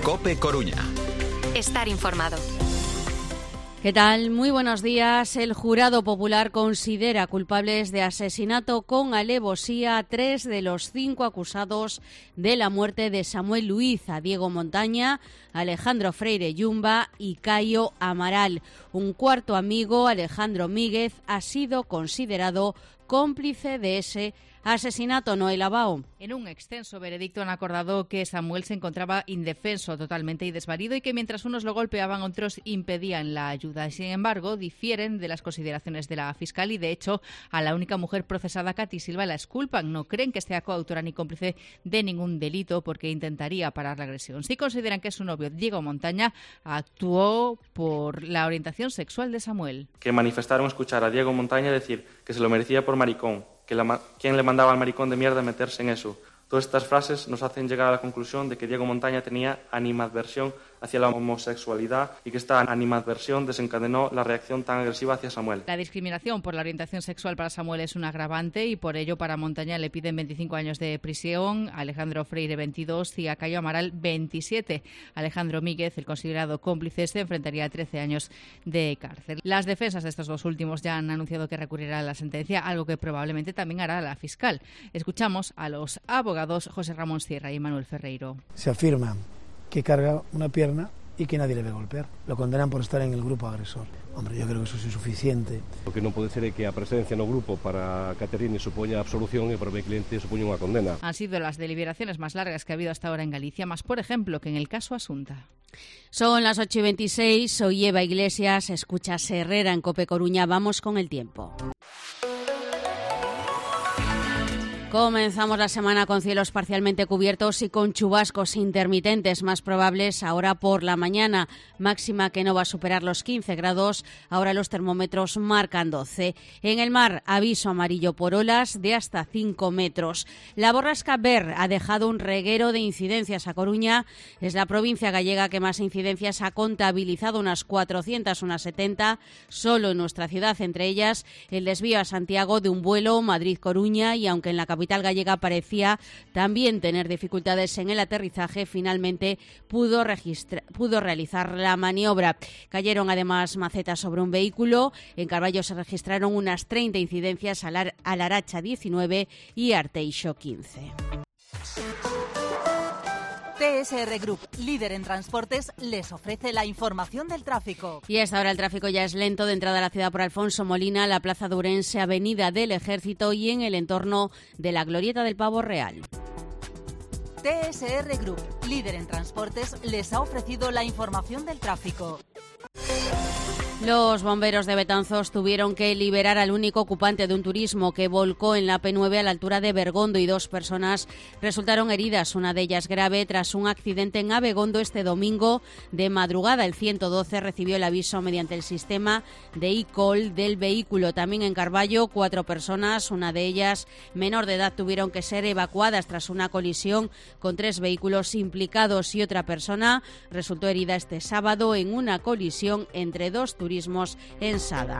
COPE Coruña. Estar informado. ¿Qué tal? Muy buenos días. El jurado popular considera culpables de asesinato con alevosía a 3 de los 5 acusados de la muerte de Samuel Luiz, a Diego Montaña, Alejandro Freire Yumba y Caio Amaral. Un cuarto amigo, Alejandro Míguez, ha sido considerado cómplice de ese asesinato. Noel Abao. En un extenso veredicto han acordado que Samuel se encontraba indefenso totalmente y desvalido y que mientras unos lo golpeaban, otros impedían la ayuda. Sin embargo, difieren de las consideraciones de la fiscal y, de hecho, a la única mujer procesada, Katy Silva, la exculpan. No creen que sea coautora ni cómplice de ningún delito porque intentaría parar la agresión. Sí consideran que su novio, Diego Montaña, actuó por la orientación sexual de Samuel. Que manifestaron escuchar a Diego Montaña decir que se lo merecía por maricón, quién le mandaba al maricón de mierda a meterse en eso. Todas estas frases nos hacen llegar a la conclusión de que Diego Montaña tenía animadversión hacia la homosexualidad y que esta animadversión desencadenó la reacción tan agresiva hacia Samuel. La discriminación por la orientación sexual para Samuel es un agravante y por ello para Montaña le piden 25 años de prisión, a Alejandro Freire 22 y a Caio Amaral 27. Alejandro Míguez, el considerado cómplice, se enfrentaría a 13 años de cárcel. Las defensas de estos dos últimos ya han anunciado que recurrirán a la sentencia, algo que probablemente también hará la fiscal. Escuchamos a los abogados José Ramón Sierra y Manuel Ferreiro. Se afirma que carga una pierna y que nadie le ve golpear. Lo condenan por estar en el grupo agresor. Hombre, yo creo que eso es insuficiente. O que non pode ser é que a presencia no grupo para Caterine supoña absolución e para o meu cliente supoña unha condena. Han sido las deliberaciones más largas que ha habido hasta ahora en Galicia, más por ejemplo que en el caso Asunta. Son las 8:26, soy Eva Iglesias, escuchas Herrera en COPE Coruña. Vamos con el tiempo. Comenzamos la semana con cielos parcialmente cubiertos y con chubascos intermitentes más probables ahora por la mañana. Máxima que no va a superar los 15 grados. Ahora los termómetros marcan 12. En el mar, aviso amarillo por olas de hasta 5 metros. La borrasca Ver ha dejado un reguero de incidencias a Coruña. Es la provincia gallega que más incidencias ha contabilizado, unas 400, unas 70, solo en nuestra ciudad. Entre ellas, el desvío a Santiago de un vuelo Madrid-Coruña y aunque en la capital gallega parecía también tener dificultades en el aterrizaje, finalmente pudo realizar la maniobra. Cayeron además macetas sobre un vehículo. En Carballo se registraron unas 30 incidencias, a Laracha 19 y Arteixo 15. TSR Group, líder en transportes, les ofrece la información del tráfico. Y a esta hora el tráfico ya es lento de entrada a la ciudad por Alfonso Molina, la Plaza de Ourense, Avenida del Ejército y en el entorno de la Glorieta del Pavo Real. TSR Group, líder en transportes, les ha ofrecido la información del tráfico. Los bomberos de Betanzos tuvieron que liberar al único ocupante de un turismo que volcó en la P9 a la altura de Bergondo y 2 personas resultaron heridas, una de ellas grave, tras un accidente en Abegondo este domingo de madrugada. El 112 recibió el aviso mediante el sistema de e-call del vehículo. También en Carballo, 4 personas, una de ellas menor de edad, tuvieron que ser evacuadas tras una colisión con 3 vehículos implicados y otra persona resultó herida este sábado en una colisión entre 2 turismos en Sada.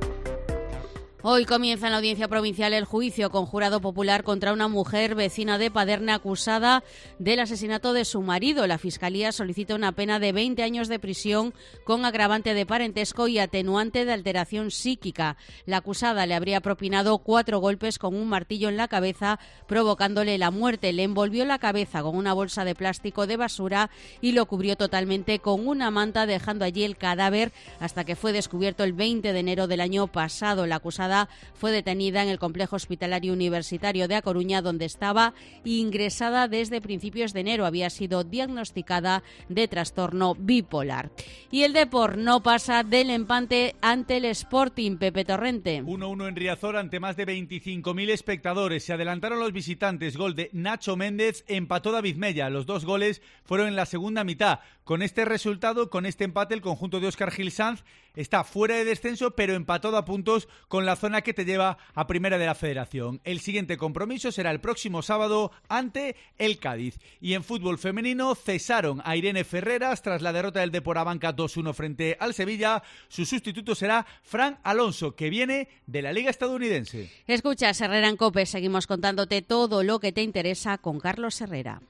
Hoy comienza en la Audiencia Provincial el juicio con jurado popular contra una mujer vecina de Paderne acusada del asesinato de su marido. La Fiscalía solicita una pena de 20 años de prisión con agravante de parentesco y atenuante de alteración psíquica. La acusada le habría propinado 4 golpes con un martillo en la cabeza, provocándole la muerte. Le envolvió la cabeza con una bolsa de plástico de basura y lo cubrió totalmente con una manta, dejando allí el cadáver hasta que fue descubierto el 20 de enero del año pasado. La acusada fue detenida en el complejo hospitalario universitario de A Coruña, donde estaba ingresada desde principios de enero. Había sido diagnosticada de trastorno bipolar. Y el Depor no pasa del empate ante el Sporting. Pepe Torrente. 1-1 en Riazor ante más de 25.000 espectadores. Se adelantaron los visitantes. Gol de Nacho Méndez, empató David Mella. Los 2 goles fueron en la segunda mitad. Con este resultado, con este empate, el conjunto de Óscar Gil Sanz está fuera de descenso, pero empatado a puntos con la zona que te lleva a Primera de la Federación. El siguiente compromiso será el próximo sábado ante el Cádiz. Y en fútbol femenino cesaron a Irene Ferreras tras la derrota del Depor Abanca 2-1 frente al Sevilla. Su sustituto será Fran Alonso, que viene de la Liga Estadounidense. Escuchas Herrera en COPE. Seguimos contándote todo lo que te interesa con Carlos Herrera.